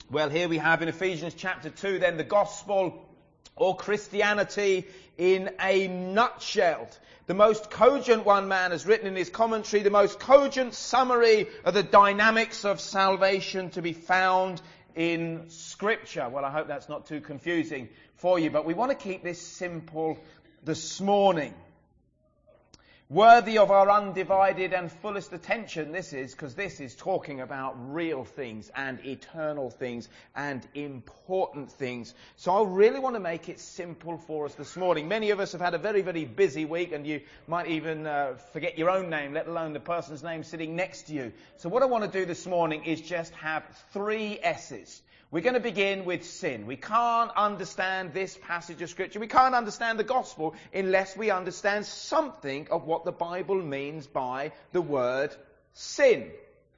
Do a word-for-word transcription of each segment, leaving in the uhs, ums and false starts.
Well, here we have in Ephesians chapter two then the gospel or Christianity in a nutshell. The most cogent, one man has written in his commentary, the most cogent summary of the dynamics of salvation to be found in Scripture. Well, I hope that's not too confusing for you, but we want to keep this simple this morning. Worthy of our undivided and fullest attention, this is, because this is talking about real things and eternal things and important things. So I really want to make it simple for us this morning. Many of us have had a very, very busy week, and you might even uh, forget your own name, let alone the person's name sitting next to you. So what I want to do this morning is just have three S's. We're going to begin with sin. We can't understand this passage of Scripture. We can't understand the gospel unless we understand something of what the Bible means by the word sin.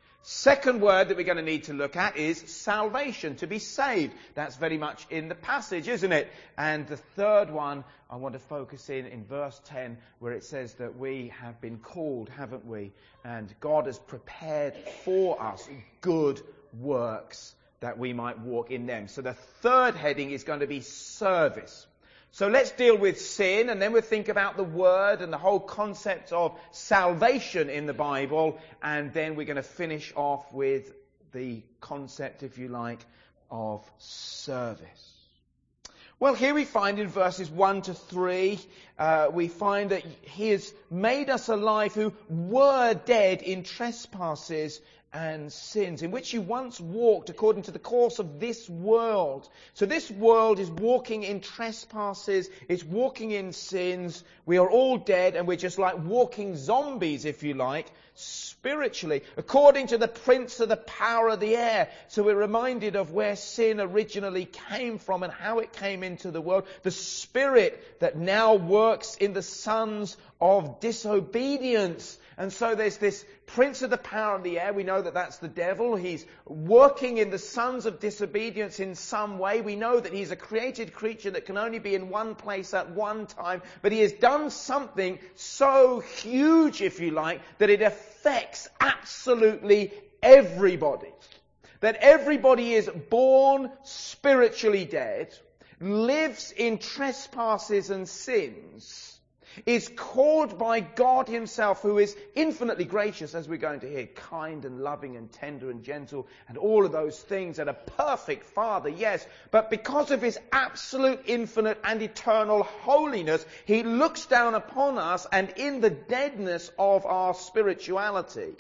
Second word that we're going to need to look at is salvation, to be saved. That's very much in the passage, isn't it? And the third one I want to focus in in verse ten, where it says that we have been called, haven't we? And God has prepared for us good works, that we might walk in them. So the third heading is going to be service. So let's deal with sin, and then we'll think about the word and the whole concept of salvation in the Bible, and then we're going to finish off with the concept, if you like, of service. Well, here we find in verses one to three, uh, we find that He has made us alive who were dead in trespasses and sins, in which you once walked according to the course of this world. So this world is walking in trespasses, it's walking in sins. We are all dead, and we're just like walking zombies, if you like, spiritually, according to the prince of the power of the air. So we're reminded of where sin originally came from and how it came into the world. The spirit that now works in the sons of disobedience. And so there's this prince of the power of the air. We know that that's the devil. He's working in the sons of disobedience in some way. We know that he's a created creature that can only be in one place at one time. But he has done something so huge, if you like, that it affects absolutely everybody. That everybody is born spiritually dead, lives in trespasses and sins, is called by God Himself, who is infinitely gracious, as we're going to hear, kind and loving and tender and gentle and all of those things, and a perfect Father, yes. But because of His absolute, infinite and eternal holiness, He looks down upon us, and in the deadness of our spirituality,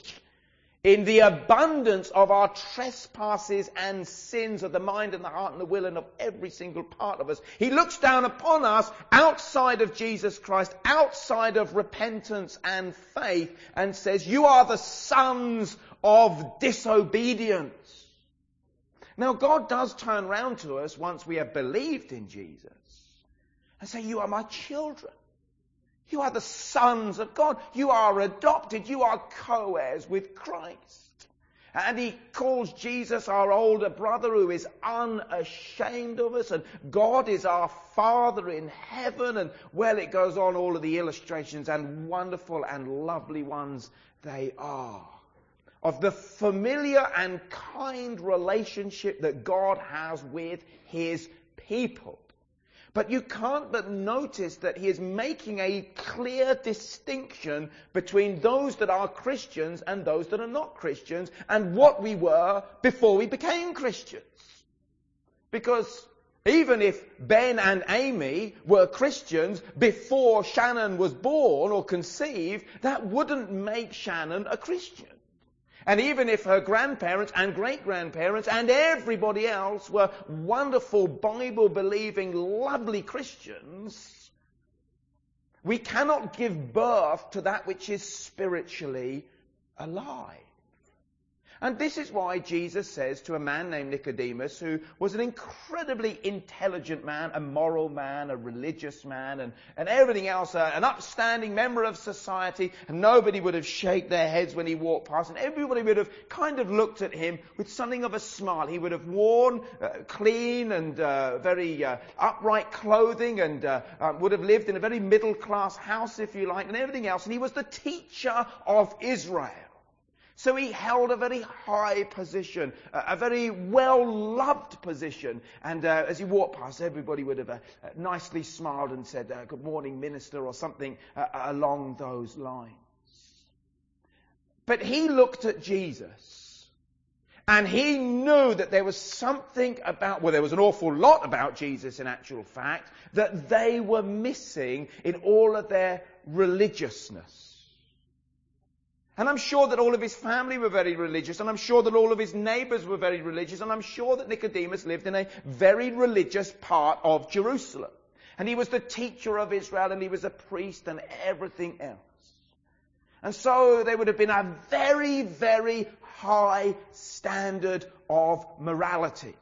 in the abundance of our trespasses and sins of the mind and the heart and the will and of every single part of us, He looks down upon us outside of Jesus Christ, outside of repentance and faith, and says, you are the sons of disobedience. Now, God does turn round to us once we have believed in Jesus and say, you are my children. You are the sons of God. You are adopted. You are co-heirs with Christ. And He calls Jesus our older brother, who is unashamed of us. And God is our Father in heaven. And well, it goes on, all of the illustrations, and wonderful and lovely ones they are, of the familiar and kind relationship that God has with His people. But you can't but notice that He is making a clear distinction between those that are Christians and those that are not Christians, and what we were before we became Christians. Because even if Ben and Amy were Christians before Shannon was born or conceived, that wouldn't make Shannon a Christian. And even if her grandparents and great-grandparents and everybody else were wonderful, Bible-believing, lovely Christians, we cannot give birth to that which is spiritually alive. And this is why Jesus says to a man named Nicodemus, who was an incredibly intelligent man, a moral man, a religious man, and, and everything else, uh, an upstanding member of society, and nobody would have shaken their heads when he walked past, and everybody would have kind of looked at him with something of a smile. He would have worn uh, clean and uh, very uh, upright clothing, and uh, uh, would have lived in a very middle-class house, if you like, and everything else, and he was the teacher of Israel. So he held a very high position, a, a very well-loved position. And uh, as he walked past, everybody would have uh, nicely smiled and said, uh, good morning, minister, or something uh, along those lines. But he looked at Jesus, and he knew that there was something about, well, there was an awful lot about Jesus in actual fact, that they were missing in all of their religiousness. And I'm sure that all of his family were very religious, and I'm sure that all of his neighbours were very religious, and I'm sure that Nicodemus lived in a very religious part of Jerusalem. And he was the teacher of Israel, and he was a priest and everything else. And so there would have been a very, very high standard of morality.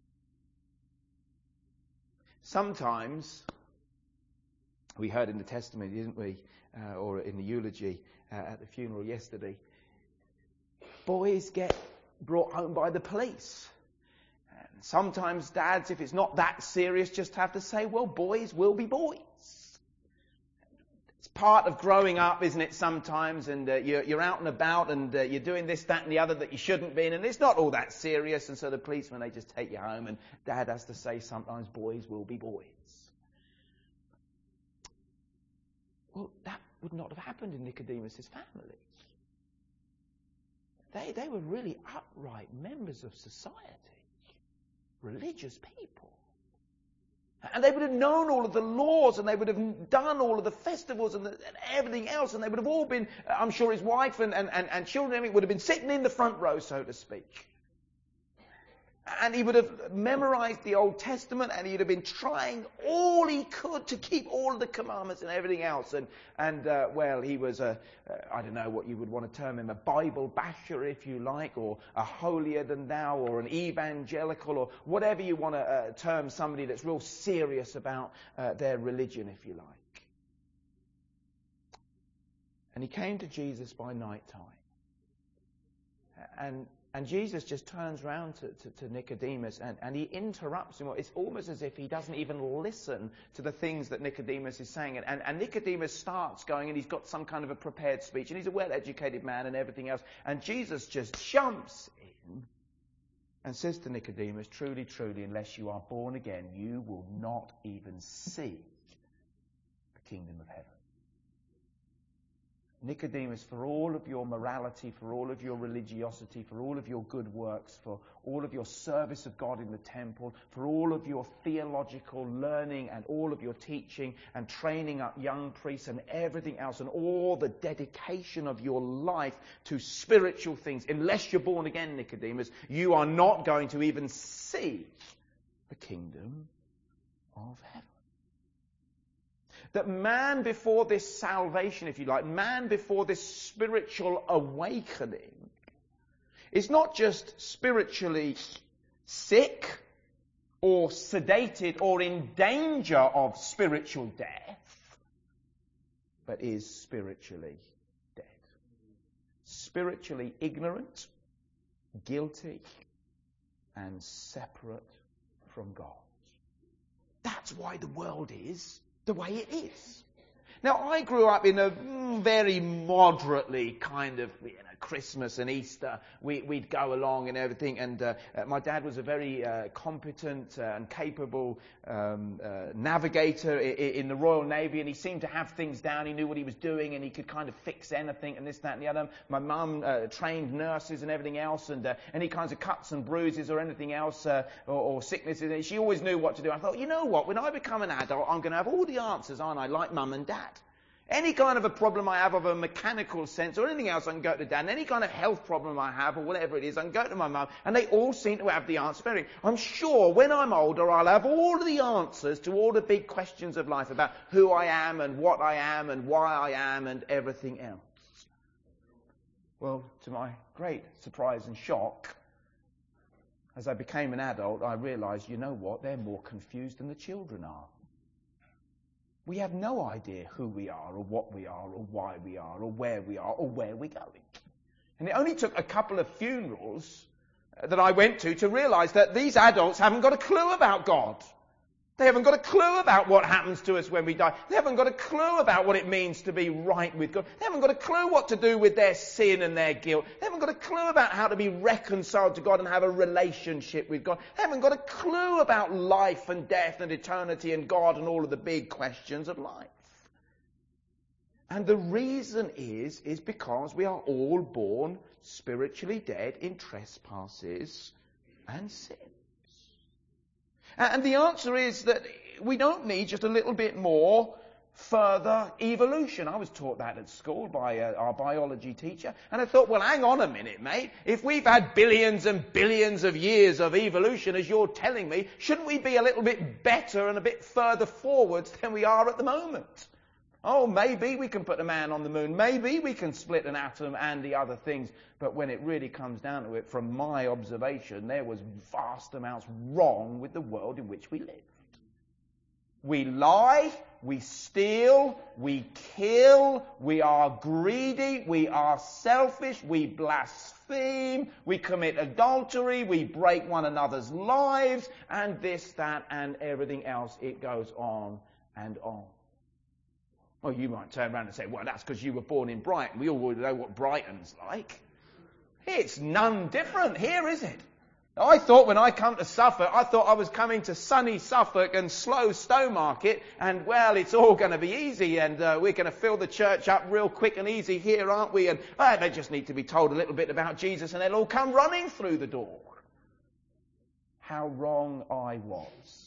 Sometimes, we heard in the testimony, didn't we, uh, or in the eulogy, Uh, at the funeral yesterday, boys get brought home by the police. And sometimes dads, if it's not that serious, just have to say, well, boys will be boys. It's part of growing up, isn't it, sometimes, and uh, you're, you're out and about and uh, you're doing this, that and the other that you shouldn't be in, and it's not all that serious, and so the policemen, they just take you home, and dad has to say sometimes boys will be boys. Well, that would not have happened in Nicodemus' family. They, they were really upright members of society, religious people. And they would have known all of the laws, and they would have done all of the festivals and, the, and everything else, and they would have all been, I'm sure his wife and, and, and, and children would have been sitting in the front row, so to speak. And he would have memorized the Old Testament, and he'd have been trying all he could to keep all of the commandments and everything else. And, and uh, well, he was a, uh, I don't know what you would want to term him, a Bible basher, if you like, or a holier-than-thou, or an evangelical, or whatever you want to uh, term somebody that's real serious about uh, their religion, if you like. And he came to Jesus by night time. And And Jesus just turns around to, to, to Nicodemus and, and he interrupts him. It's almost as if he doesn't even listen to the things that Nicodemus is saying. And, and, and Nicodemus starts going, and he's got some kind of a prepared speech, and he's a well-educated man and everything else. And Jesus just jumps in and says to Nicodemus, truly, truly, unless you are born again, you will not even see the kingdom of heaven. Nicodemus, for all of your morality, for all of your religiosity, for all of your good works, for all of your service of God in the temple, for all of your theological learning and all of your teaching and training up young priests and everything else and all the dedication of your life to spiritual things, unless you're born again, Nicodemus, you are not going to even see the kingdom of heaven. That man before this salvation, if you like, man before this spiritual awakening is not just spiritually sick or sedated or in danger of spiritual death, but is spiritually dead. Spiritually ignorant, guilty, and separate from God. That's why the world is the way it is. Now, I grew up in a very moderately kind of, you know, Christmas and Easter, we, we'd go along and everything, and uh, uh, my dad was a very uh, competent uh, and capable um, uh, navigator in, in the Royal Navy, and he seemed to have things down. He knew what he was doing, and he could kind of fix anything and this, that, and the other. My mum uh, trained nurses and everything else, and uh, any kinds of cuts and bruises or anything else, uh, or, or sicknesses. She always knew what to do. I thought, you know what, when I become an adult, I'm going to have all the answers, aren't I, like mum and dad. Any kind of a problem I have of a mechanical sense or anything else, I can go to Dad. And any kind of health problem I have or whatever it is, I can go to my mum. And they all seem to have the answer for everything. I'm sure when I'm older, I'll have all of the answers to all the big questions of life about who I am and what I am and why I am and everything else. Well, to my great surprise and shock, as I became an adult, I realised, you know what, they're more confused than the children are. We have no idea who we are or what we are or why we are or where we are or where we're going. And it only took a couple of funerals that I went to to realise that these adults haven't got a clue about God. They haven't got a clue about what happens to us when we die. They haven't got a clue about what it means to be right with God. They haven't got a clue what to do with their sin and their guilt. They haven't got a clue about how to be reconciled to God and have a relationship with God. They haven't got a clue about life and death and eternity and God and all of the big questions of life. And the reason is, is because we are all born spiritually dead in trespasses and sins. And the answer is that we don't need just a little bit more further evolution. I was taught that at school by uh, our biology teacher. And I thought, well, hang on a minute, mate. If we've had billions and billions of years of evolution, as you're telling me, shouldn't we be a little bit better and a bit further forwards than we are at the moment? Oh, maybe we can put a man on the moon. Maybe we can split an atom and the other things. But when it really comes down to it, from my observation, there was vast amounts wrong with the world in which we lived. We lie, we steal, we kill, we are greedy, we are selfish, we blaspheme, we commit adultery, we break one another's lives, and this, that, and everything else. It goes on and on. Well, you might turn around and say, well, that's because you were born in Brighton. We all know what Brighton's like. It's none different here, is it? I thought when I come to Suffolk, I thought I was coming to sunny Suffolk and slow Stowmarket, and, well, it's all going to be easy, and uh, we're going to fill the church up real quick and easy here, aren't we? And uh, they just need to be told a little bit about Jesus, and they'll all come running through the door. How wrong I was.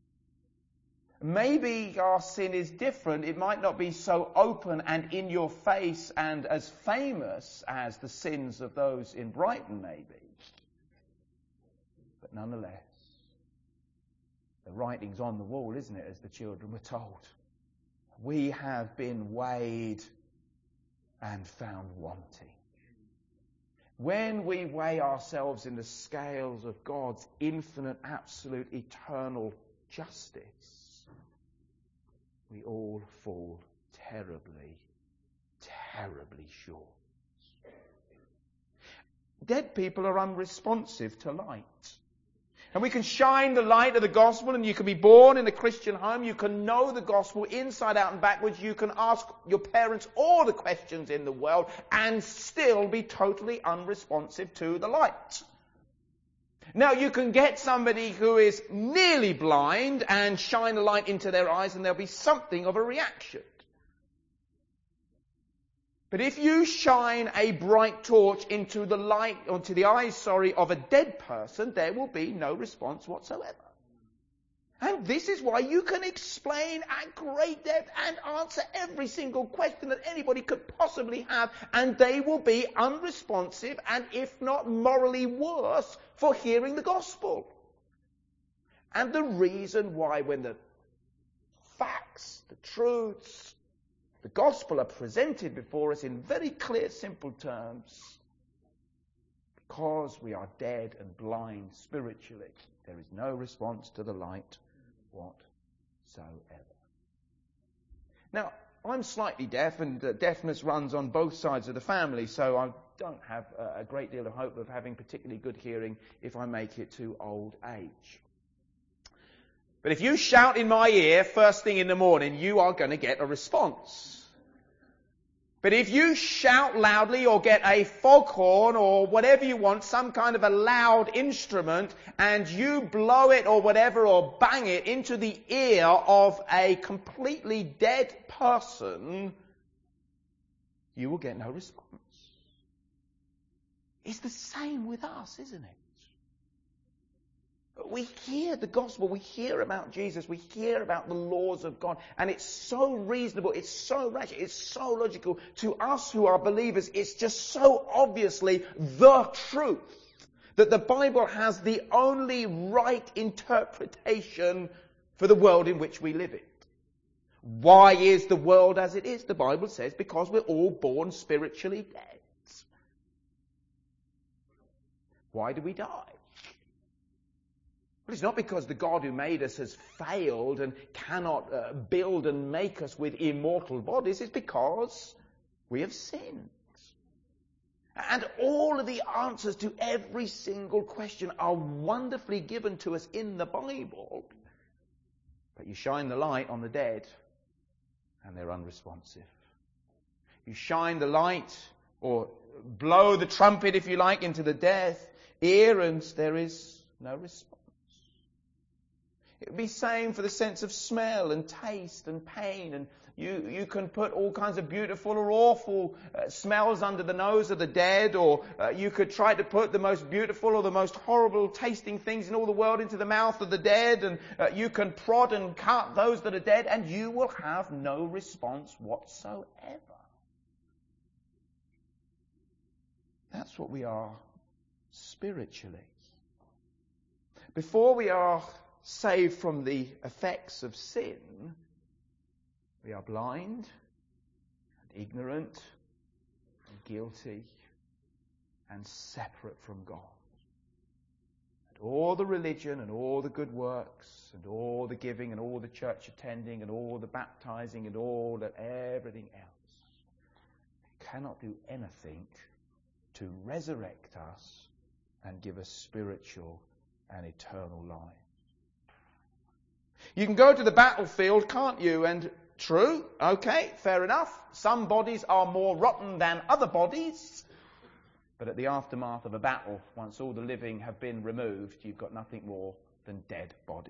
Maybe our sin is different. It might not be so open and in your face and as famous as the sins of those in Brighton, maybe. But nonetheless, the writing's on the wall, isn't it, as the children were told? We have been weighed and found wanting. When we weigh ourselves in the scales of God's infinite, absolute, eternal justice, we all fall terribly, terribly short. Dead people are unresponsive to light. And we can shine the light of the gospel, and you can be born in a Christian home. You can know the gospel inside out and backwards. You can ask your parents all the questions in the world and still be totally unresponsive to the light. Now, you can get somebody who is nearly blind and shine a light into their eyes, and there'll be something of a reaction. But if you shine a bright torch into the light, onto the eyes, sorry, of a dead person, there will be no response whatsoever. And this is why you can explain at great depth and answer every single question that anybody could possibly have, and they will be unresponsive and, if not morally worse, for hearing the gospel. And the reason why, when the facts, the truths, the gospel are presented before us in very clear, simple terms, because we are dead and blind spiritually, there is no response to the light whatsoever. Now, I'm slightly deaf, and uh, deafness runs on both sides of the family, so I don't have uh, a great deal of hope of having particularly good hearing if I make it to old age. But if you shout in my ear first thing in the morning, you are going to get a response. But if you shout loudly or get a foghorn or whatever you want, some kind of a loud instrument, and you blow it or whatever or bang it into the ear of a completely dead person, you will get no response. It's the same with us, isn't it? We hear the gospel, we hear about Jesus, we hear about the laws of God, and it's so reasonable, it's so rational, it's so logical. To us who are believers, it's just so obviously the truth that the Bible has the only right interpretation for the world in which we live in. Why is the world as it is? The Bible says because we're all born spiritually dead. Why do we die? But it's not because the God who made us has failed and cannot uh, build and make us with immortal bodies. It's because we have sinned. And all of the answers to every single question are wonderfully given to us in the Bible. But you shine the light on the dead, and they're unresponsive. You shine the light, or blow the trumpet, if you like, into the deaf ear, and there is no response. It would be same for the sense of smell and taste and pain. And you, you can put all kinds of beautiful or awful uh, smells under the nose of the dead, or uh, you could try to put the most beautiful or the most horrible tasting things in all the world into the mouth of the dead, and uh, you can prod and cut those that are dead, and you will have no response whatsoever. That's what we are spiritually. Before we are saved from the effects of sin, we are blind and ignorant and guilty and separate from God. And all the religion and all the good works and all the giving and all the church attending and all the baptizing and all that, everything else cannot do anything to resurrect us and give us spiritual and eternal life. You can go to the battlefield, can't you? And true, okay, fair enough. Some bodies are more rotten than other bodies. But at the aftermath of a battle, once all the living have been removed, you've got nothing more than dead bodies.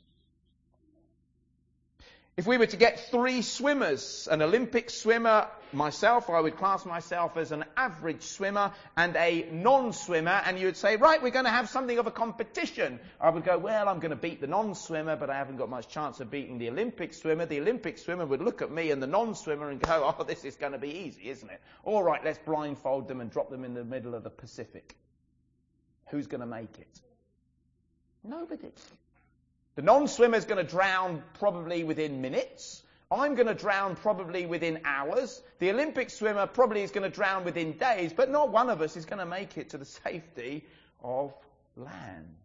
If we were to get three swimmers, an Olympic swimmer, myself, I would class myself as an average swimmer, and a non-swimmer, and you would say, right, we're going to have something of a competition. I would go, well, I'm going to beat the non-swimmer, but I haven't got much chance of beating the Olympic swimmer. The Olympic swimmer would look at me and the non-swimmer and go, oh, this is going to be easy, isn't it? All right, let's blindfold them and drop them in the middle of the Pacific. Who's going to make it? Nobody. The non-swimmer is going to drown probably within minutes. I'm going to drown probably within hours. The Olympic swimmer probably is going to drown within days, but not one of us is going to make it to the safety of land.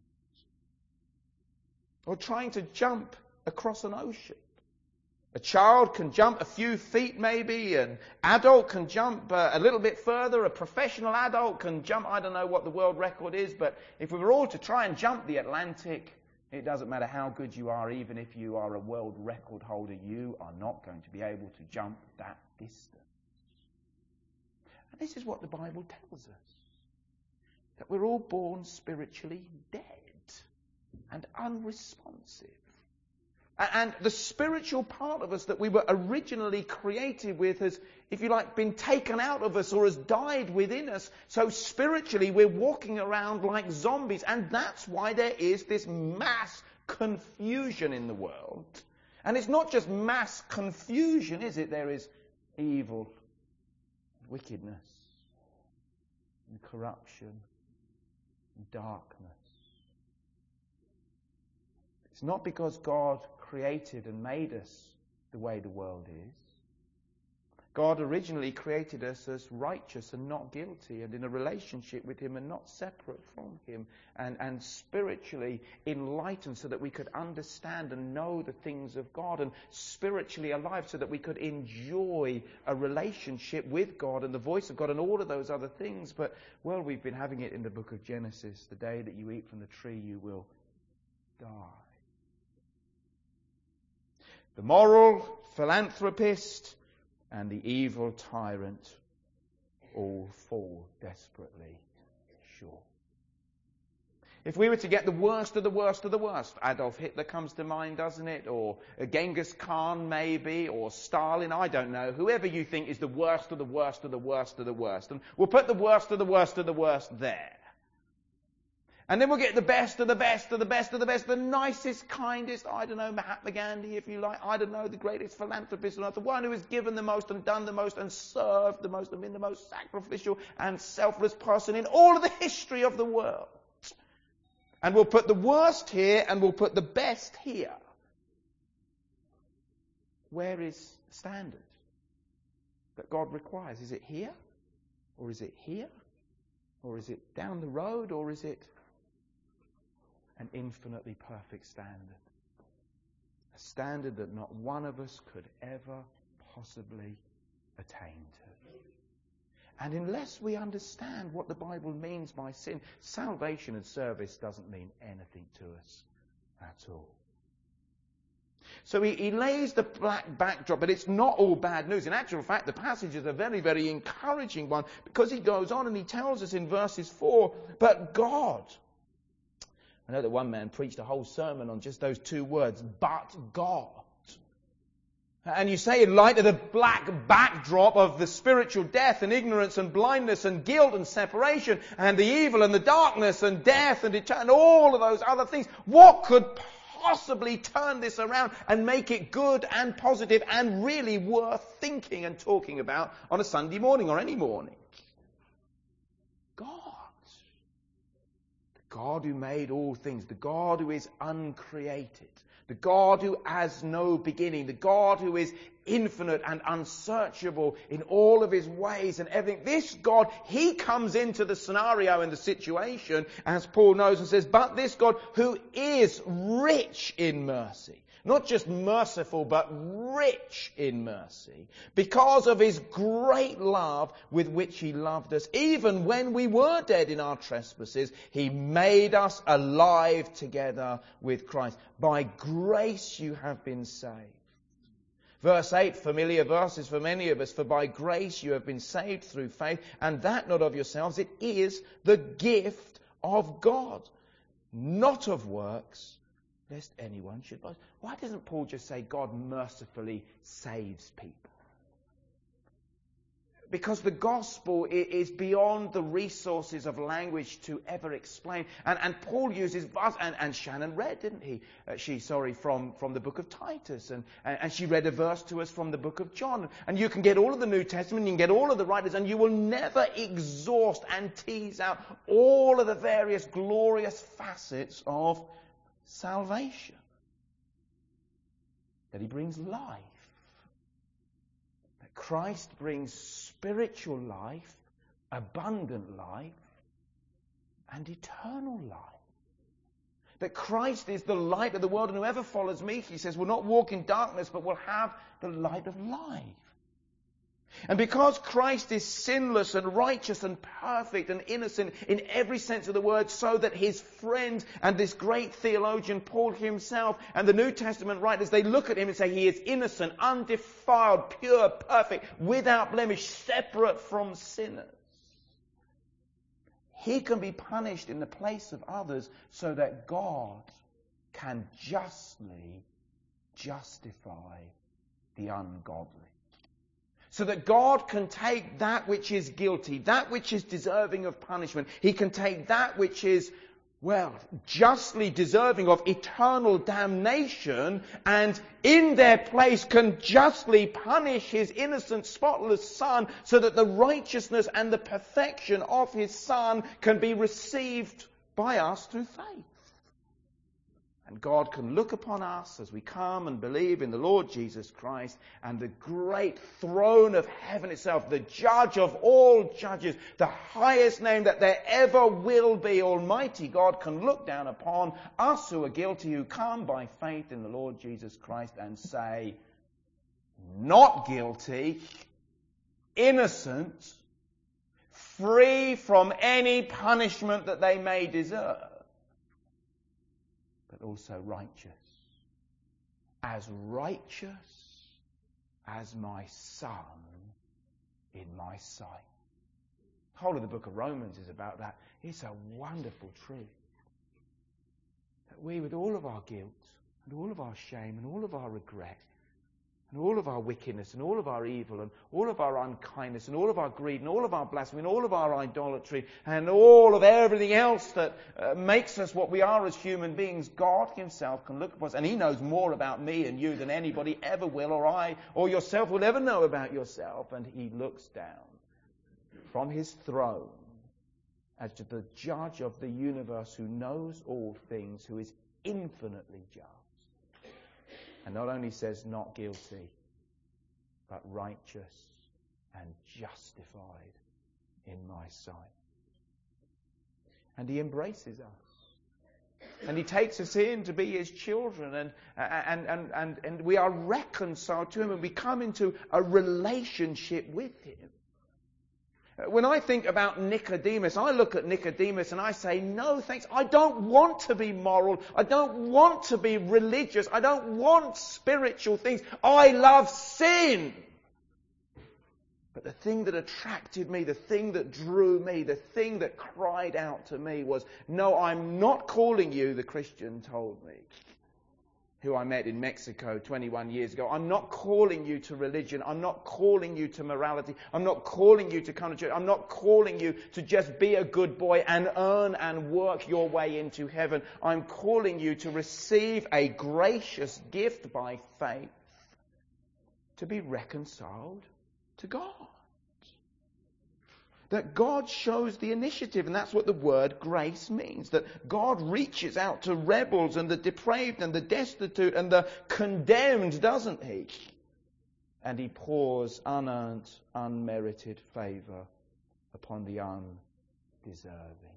Or trying to jump across an ocean. A child can jump a few feet maybe, an adult can jump uh, a little bit further, a professional adult can jump, I don't know what the world record is, but if we were all to try and jump the Atlantic, it doesn't matter how good you are, even if you are a world record holder, you are not going to be able to jump that distance. And this is what the Bible tells us. That we're all born spiritually dead and unresponsive. And the spiritual part of us that we were originally created with has, if you like, been taken out of us or has died within us. So spiritually we're walking around like zombies. And that's why there is this mass confusion in the world. And it's not just mass confusion, is it? There is evil, wickedness, and corruption, and darkness. It's not because God created and made us the way the world is. God originally created us as righteous and not guilty, and in a relationship with Him and not separate from Him, and, and spiritually enlightened so that we could understand and know the things of God, and spiritually alive so that we could enjoy a relationship with God and the voice of God and all of those other things. But, well, we've been having it in the book of Genesis. The day that you eat from the tree, you will die. The moral philanthropist and the evil tyrant all fall desperately short. If we were to get the worst of the worst of the worst, Adolf Hitler comes to mind, doesn't it? Or Genghis Khan maybe, or Stalin, I don't know. Whoever you think is the worst of the worst of the worst of the worst. And we'll put the worst of the worst of the worst there. And then we'll get the best of the best of the best of the best, the nicest, kindest, I don't know, Mahatma Gandhi, if you like, I don't know, the greatest philanthropist on earth, the one who has given the most and done the most and served the most and been the most sacrificial and selfless person in all of the history of the world. And we'll put the worst here and we'll put the best here. Where is the standard that God requires? Is it here? Or is it here? Or is it down the road? Or is it an infinitely perfect standard? A standard that not one of us could ever possibly attain to. And unless we understand what the Bible means by sin, salvation and service doesn't mean anything to us at all. So he, he lays the black backdrop, but it's not all bad news. In actual fact, the passage is a very, very encouraging one, because he goes on and he tells us in verses four, but God. I know that one man preached a whole sermon on just those two words, but God. And you say, in light of the black backdrop of the spiritual death and ignorance and blindness and guilt and separation and the evil and the darkness and death and, et- and all of those other things, what could possibly turn this around and make it good and positive and really worth thinking and talking about on a Sunday morning or any morning? God. The God who made all things. The God who is uncreated. The God who has no beginning. The God who is infinite and unsearchable in all of his ways and everything. This God, he comes into the scenario and the situation, as Paul knows, and says, but this God who is rich in mercy. Not just merciful, but rich in mercy. Because of his great love with which he loved us. Even when we were dead in our trespasses, he made us alive together with Christ. By grace you have been saved. Verse eight, familiar verses for many of us. For by grace you have been saved through faith, and that not of yourselves. It is the gift of God, not of works, lest anyone should boast. Why doesn't Paul just say God mercifully saves people? Because the gospel is beyond the resources of language to ever explain. And, and Paul uses, and, and Shannon read, didn't he? Uh, she, sorry, from, from the book of Titus. And, and she read a verse to us from the book of John. And you can get all of the New Testament, you can get all of the writers, and you will never exhaust and tease out all of the various glorious facets of salvation. That he brings life. That Christ brings spiritual life, abundant life, and eternal life. That Christ is the light of the world, and whoever follows me, he says, will not walk in darkness, but will have the light of life. And because Christ is sinless and righteous and perfect and innocent in every sense of the word, so that his friends and this great theologian Paul himself and the New Testament writers, they look at him and say he is innocent, undefiled, pure, perfect, without blemish, separate from sinners. He can be punished in the place of others so that God can justly justify the ungodly. So that God can take that which is guilty, that which is deserving of punishment. He can take that which is, well, justly deserving of eternal damnation, and in their place can justly punish his innocent, spotless Son, so that the righteousness and the perfection of his Son can be received by us through faith. And God can look upon us as we come and believe in the Lord Jesus Christ, and the great throne of heaven itself, the judge of all judges, the highest name that there ever will be, Almighty God, can look down upon us who are guilty, who come by faith in the Lord Jesus Christ, and say, not guilty, innocent, free from any punishment that they may deserve, but also righteous. As righteous as my Son in my sight. The whole of the book of Romans is about that. It's a wonderful truth. That we, with all of our guilt, and all of our shame, and all of our regret, and all of our wickedness, and all of our evil, and all of our unkindness, and all of our greed, and all of our blasphemy, and all of our idolatry, and all of everything else that uh, makes us what we are as human beings, God himself can look at us, and he knows more about me and you than anybody ever will, or I, or yourself will ever know about yourself, and he looks down from his throne as to the judge of the universe, who knows all things, who is infinitely just. And not only says not guilty, but righteous and justified in my sight. And he embraces us. And he takes us in to be his children, and, and, and, and, and we are reconciled to him, and we come into a relationship with him. When I think about Nicodemus, I look at Nicodemus and I say, no thanks, I don't want to be moral. I don't want to be religious. I don't want spiritual things. I love sin. But the thing that attracted me, the thing that drew me, the thing that cried out to me was, no, I'm not calling you, the Christian told me, who I met in Mexico twenty-one years ago. I'm not calling you to religion. I'm not calling you to morality. I'm not calling you to come to church. I'm not calling you to just be a good boy and earn and work your way into heaven. I'm calling you to receive a gracious gift by faith to be reconciled to God. That God shows the initiative, and that's what the word grace means. That God reaches out to rebels and the depraved and the destitute and the condemned, doesn't He? And He pours unearned, unmerited favour upon the undeserving.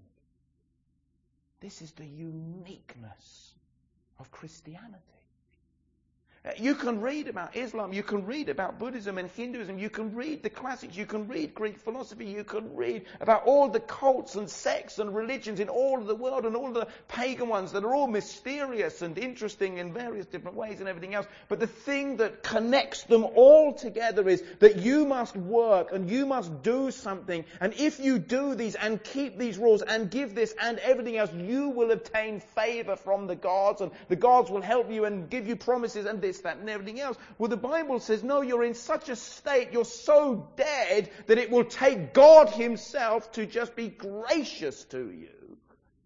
This is the uniqueness of Christianity. You can read about Islam, you can read about Buddhism and Hinduism, you can read the classics, you can read Greek philosophy, you can read about all the cults and sects and religions in all of the world and all the pagan ones that are all mysterious and interesting in various different ways and everything else. But the thing that connects them all together is that you must work and you must do something. And if you do these and keep these rules and give this and everything else, you will obtain favour from the gods, and the gods will help you and give you promises and this, that and everything else. Well, the Bible says, no, you're in such a state, you're so dead that it will take God Himself to just be gracious to you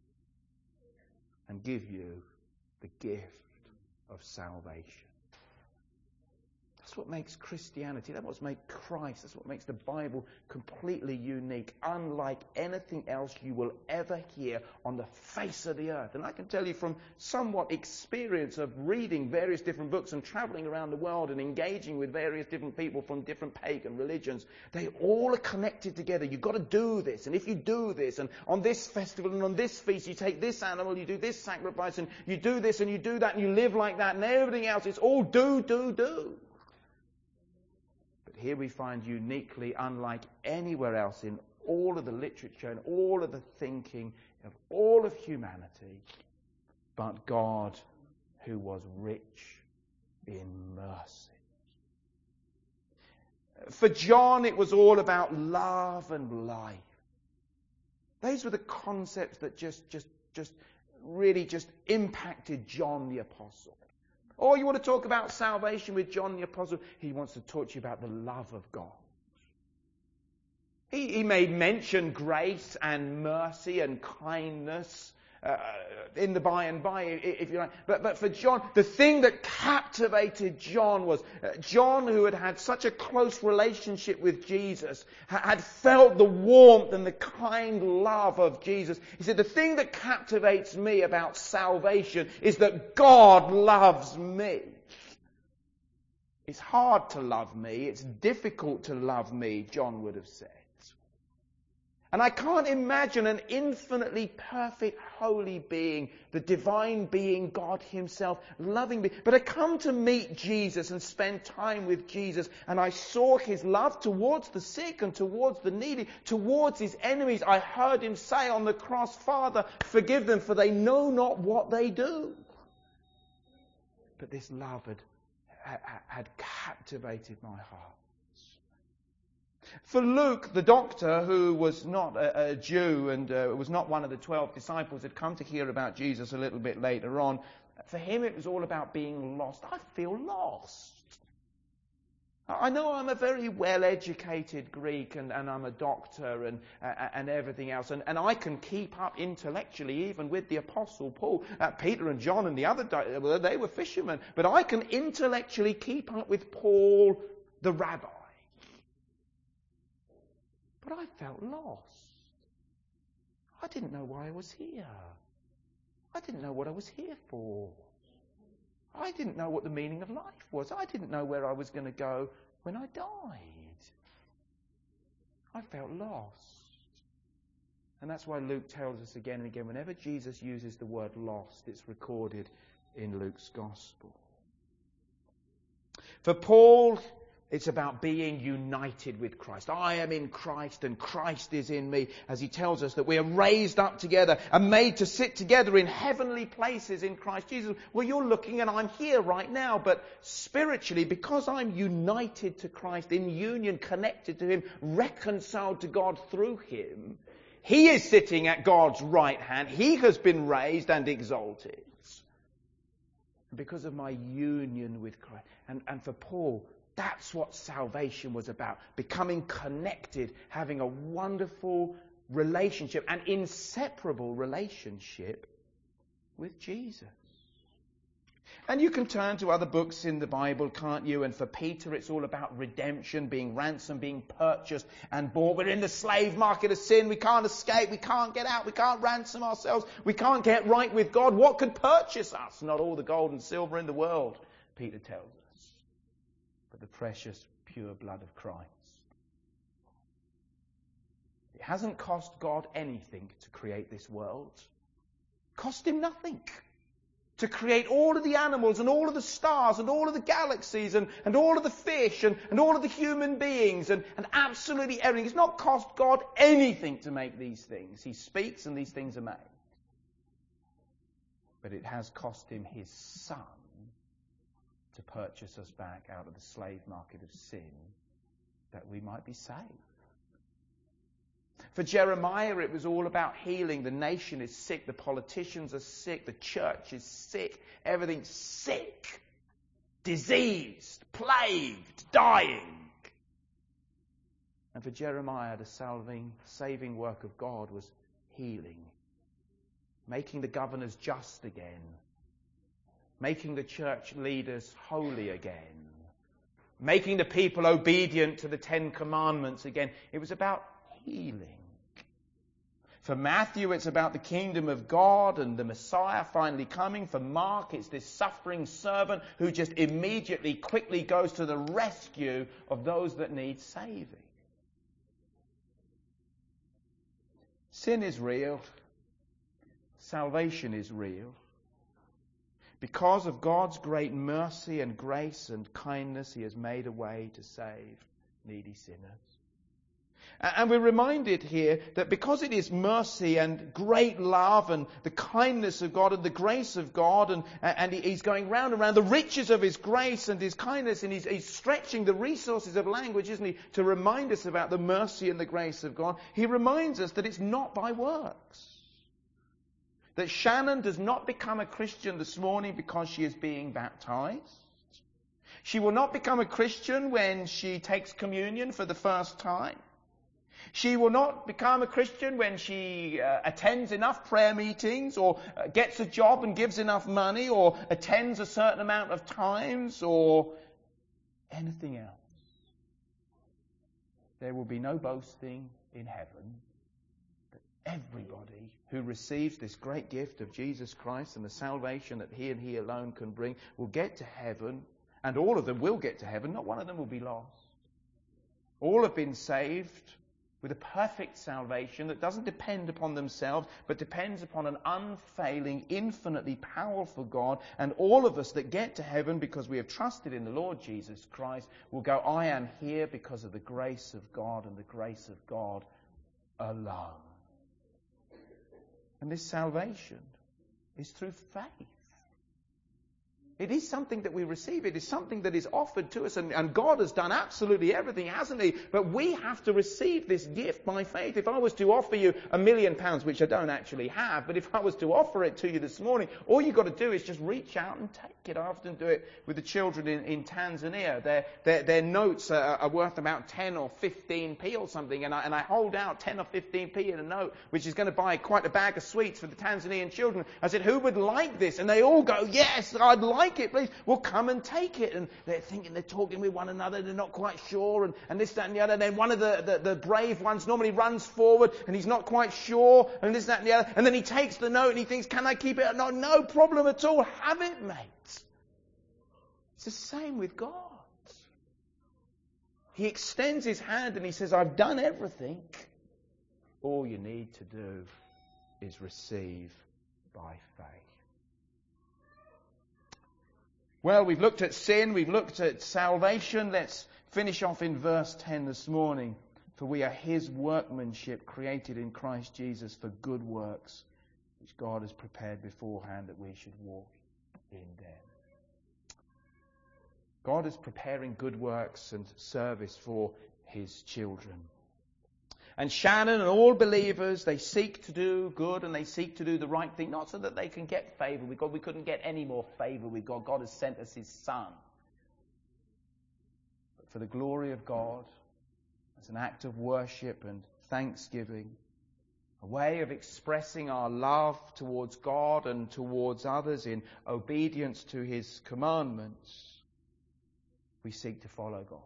and give you the gift of salvation. That's what makes Christianity, that's what makes Christ, that's what makes the Bible completely unique, unlike anything else you will ever hear on the face of the earth. And I can tell you from somewhat experience of reading various different books and traveling around the world and engaging with various different people from different pagan religions, they all are connected together. You've got to do this, and if you do this, and on this festival and on this feast, you take this animal, you do this sacrifice, and you do this and you do that, and you live like that, and everything else, it's all do, do, do. Here we find uniquely, unlike anywhere else in all of the literature and all of the thinking of all of humanity, but God who was rich in mercy. For John, it was all about love and life. Those were the concepts that just, just, just really just impacted John the Apostle. Or you want to talk about salvation with John the Apostle, he wants to talk to you about the love of God. He, he may mention grace and mercy and kindness uh, in the by and by, if you like. But, but for John, the thing that captivated John was uh, John, who had had such a close relationship with Jesus, ha- had felt the warmth and the kind love of Jesus. He said, the thing that captivates me about salvation is that God loves me. It's hard to love me. It's difficult to love me, John would have said. And I can't imagine an infinitely perfect, holy being, the divine being, God Himself, loving me. But I come to meet Jesus and spend time with Jesus, and I saw His love towards the sick and towards the needy, towards His enemies. I heard Him say on the cross, Father, forgive them, for they know not what they do. But this love had, had captivated my heart. For Luke, the doctor, who was not a, a Jew and uh, was not one of the twelve disciples, had come to hear about Jesus a little bit later on. For him, it was all about being lost. I feel lost. I know I'm a very well-educated Greek, and, and I'm a doctor and uh, and everything else, and, and I can keep up intellectually even with the Apostle Paul. Uh, Peter and John and the other, well, they were fishermen, but I can intellectually keep up with Paul, the rabbi. But I felt lost. I didn't know why I was here. I didn't know what I was here for. I didn't know what the meaning of life was. I didn't know where I was going to go when I died. I felt lost. And that's why Luke tells us again and again, whenever Jesus uses the word lost, it's recorded in Luke's Gospel. For Paul, It's about being united with Christ. I am in Christ and Christ is in me, as he tells us that we are raised up together and made to sit together in heavenly places in Christ Jesus. Well, you're looking and I'm here right now, but spiritually, because I'm united to Christ, in union, connected to him, reconciled to God through him, he is sitting at God's right hand. He has been raised and exalted because of my union with Christ. And, and for Paul, that's what salvation was about. Becoming connected, having a wonderful relationship, an inseparable relationship with Jesus. And you can turn to other books in the Bible, can't you? And for Peter, it's all about redemption, being ransomed, being purchased and bought. We're in the slave market of sin. We can't escape. We can't get out. We can't ransom ourselves. We can't get right with God. What could purchase us? Not all the gold and silver in the world, Peter tells us, but the precious, pure blood of Christ. It hasn't cost God anything to create this world. It cost him nothing to create all of the animals and all of the stars and all of the galaxies and, and all of the fish and, and all of the human beings and, and absolutely everything. It's not cost God anything to make these things. He speaks and these things are made. But it has cost him his Son to purchase us back out of the slave market of sin, that we might be saved. For Jeremiah, it was all about healing. The nation is sick, the politicians are sick, the church is sick, everything's sick, diseased, plagued, dying. And for Jeremiah, the salving, saving work of God was healing, making the governors just again, making the church leaders holy again, making the people obedient to the Ten Commandments again. It was about healing. For Matthew, it's about the kingdom of God and the Messiah finally coming. For Mark, it's this suffering servant who just immediately, quickly goes to the rescue of those that need saving. Sin is real. Salvation is real. Because of God's great mercy and grace and kindness, he has made a way to save needy sinners. And we're reminded here that because it is mercy and great love and the kindness of God and the grace of God, and, and he's going round and round the riches of his grace and his kindness, and he's, he's stretching the resources of language, isn't he, to remind us about the mercy and the grace of God. He reminds us that it's not by works. That Shannon does not become a Christian this morning because she is being baptized. She will not become a Christian when she takes communion for the first time. She will not become a Christian when she uh, attends enough prayer meetings or uh, gets a job and gives enough money or attends a certain amount of times or anything else. There will be no boasting in heaven. But everybody who receives this great gift of Jesus Christ and the salvation that he and he alone can bring will get to heaven, and all of them will get to heaven. Not one of them will be lost. All have been saved with a perfect salvation that doesn't depend upon themselves, but depends upon an unfailing, infinitely powerful God. And all of us that get to heaven because we have trusted in the Lord Jesus Christ will go, I am here because of the grace of God and the grace of God alone. And this salvation is through faith. It is something that we receive. It is something that is offered to us. And, and God has done absolutely everything, hasn't he? But we have to receive this gift by faith. If I was to offer you a million pounds, which I don't actually have, but if I was to offer it to you this morning, all you've got to do is just reach out and take it. I often do it with the children in, in Tanzania. Their, their, their notes are, are worth about ten or fifteen p or something. And I, and I hold out ten or fifteen p in a note, which is going to buy quite a bag of sweets for the Tanzanian children. I said, who would like this? And they all go, yes, I'd like it, please. Well, come and take it. And they're thinking, they're talking with one another, they're not quite sure, and, and this, that, and the other. And then one of the, the, the brave ones normally runs forward, and he's not quite sure, and this, that, and the other. And then he takes the note, and he thinks, can I keep it? No, no problem at all. Have it, mate. It's the same with God. He extends his hand, and he says, I've done everything. All you need to do is receive by faith. Well, we've looked at sin, we've looked at salvation. Let's finish off in verse ten this morning. For we are his workmanship, created in Christ Jesus for good works, which God has prepared beforehand that we should walk in them. God is preparing good works and service for his children. And Shannon and all believers, they seek to do good and they seek to do the right thing, not so that they can get favour with God. We couldn't get any more favour with God. God has sent us his Son. But for the glory of God, as an act of worship and thanksgiving, a way of expressing our love towards God and towards others in obedience to his commandments, we seek to follow God.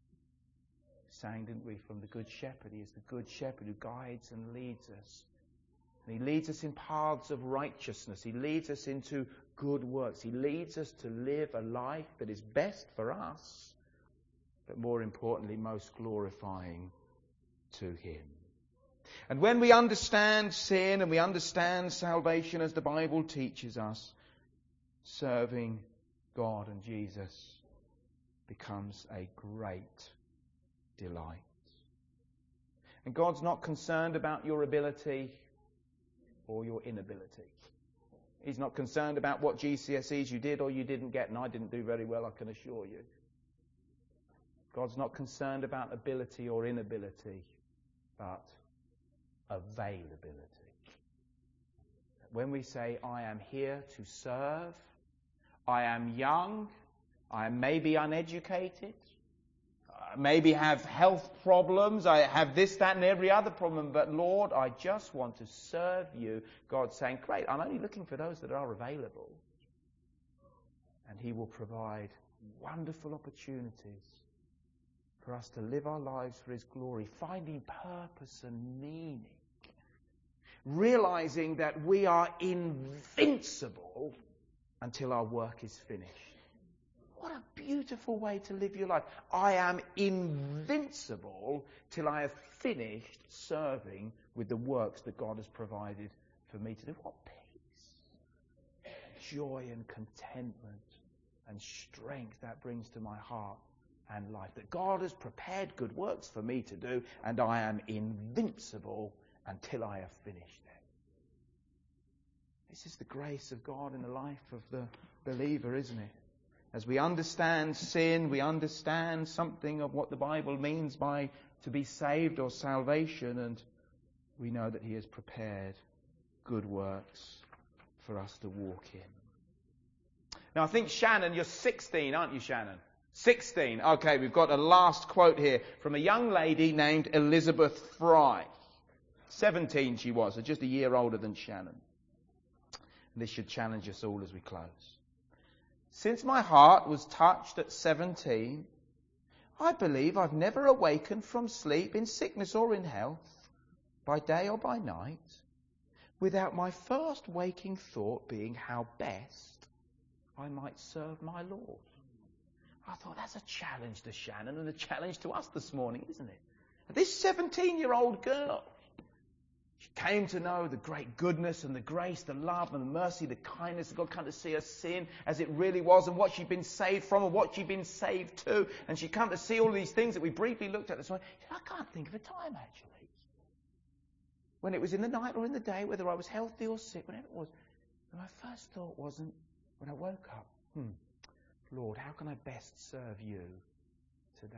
Sang, didn't we, from the Good Shepherd? He is the Good Shepherd who guides and leads us. And he leads us in paths of righteousness. He leads us into good works. He leads us to live a life that is best for us, but more importantly, most glorifying to him. And when we understand sin and we understand salvation as the Bible teaches us, serving God and Jesus becomes a great delight. And God's not concerned about your ability or your inability. He's not concerned about what G C S Es you did or you didn't get, and I didn't do very well, I can assure you. God's not concerned about ability or inability, but availability. When we say, I am here to serve, I am young, I am maybe uneducated, maybe have health problems, I have this, that and every other problem, but Lord, I just want to serve you. God's saying, great, I'm only looking for those that are available. And he will provide wonderful opportunities for us to live our lives for his glory, finding purpose and meaning, realizing that we are invincible until our work is finished. What a beautiful way to live your life. I am invincible till I have finished serving with the works that God has provided for me to do. What peace, joy and contentment and strength that brings to my heart and life. That God has prepared good works for me to do, and I am invincible until I have finished them. This is the grace of God in the life of the believer, isn't it? As we understand sin, we understand something of what the Bible means by to be saved or salvation, and we know that he has prepared good works for us to walk in. Now I think, Shannon, you're sixteen, aren't you, Shannon? sixteen. Okay, we've got a last quote here from a young lady named Elizabeth Fry. seventeen she was, so just a year older than Shannon. And this should challenge us all as we close. Since my heart was touched at seventeen, I believe I've never awakened from sleep in sickness or in health, by day or by night, without my first waking thought being how best I might serve my Lord. I thought that's a challenge to Shannon and a challenge to us this morning, isn't it? This seventeen-year-old girl, she came to know the great goodness and the grace, the love and the mercy, the kindness of God, come to see her sin as it really was and what she'd been saved from and what she'd been saved to. And she come to see all these things that we briefly looked at this morning. She said, I can't think of a time, actually, when it was in the night or in the day, whether I was healthy or sick, whatever it was. And my first thought wasn't, when I woke up, hmm, Lord, how can I best serve you today?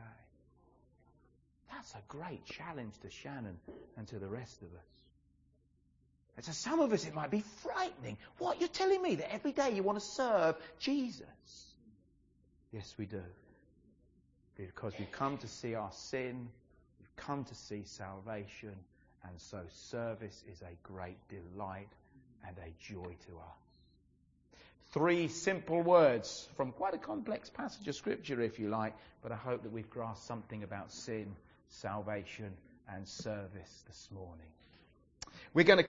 That's a great challenge to Shannon and to the rest of us. And to some of us it might be frightening. What, you're telling me that every day you want to serve Jesus? Yes, we do. Because we've come to see our sin, we've come to see salvation, and so service is a great delight and a joy to us. Three simple words from quite a complex passage of Scripture, if you like, but I hope that we've grasped something about sin, salvation, and service this morning. We're going to